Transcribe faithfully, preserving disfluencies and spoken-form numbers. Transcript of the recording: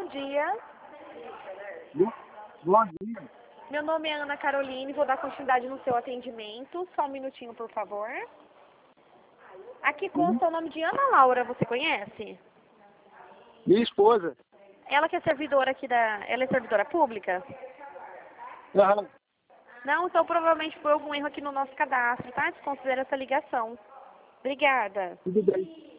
dia. Bom, bom dia. Meu nome é Ana Caroline, vou dar continuidade no seu atendimento. Só um minutinho, por favor. Aqui consta o nome de Ana Laura, você conhece? Minha esposa. Ela que é servidora aqui da... Ela é servidora pública? Aham. Não, então provavelmente foi algum erro aqui no nosso cadastro, tá? Desconsidera essa ligação. Obrigada. Tudo bem.